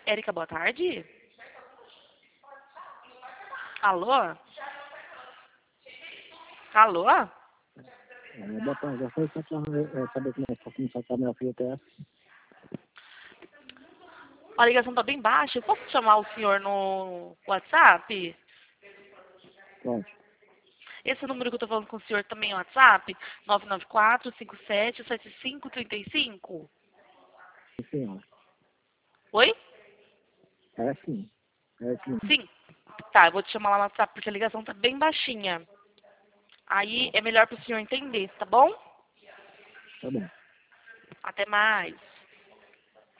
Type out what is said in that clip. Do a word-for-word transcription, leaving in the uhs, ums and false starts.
Érica, boa tarde. Alô? Alô? É, boa tarde, já foi só para é, saber como é que está começar a minha filha até. A ligação tá bem baixa. Eu posso chamar o senhor no WhatsApp? Pronto. Esse número que eu tô falando com o senhor também é o WhatsApp? nove nove quatro, cinco sete, sete cinco três cinco? Sim, senhora. Oi? É sim. É sim. Sim. Tá, eu vou te chamar lá no WhatsApp porque a ligação tá bem baixinha. Aí é melhor pro senhor entender, tá bom? Tá bom. Até mais.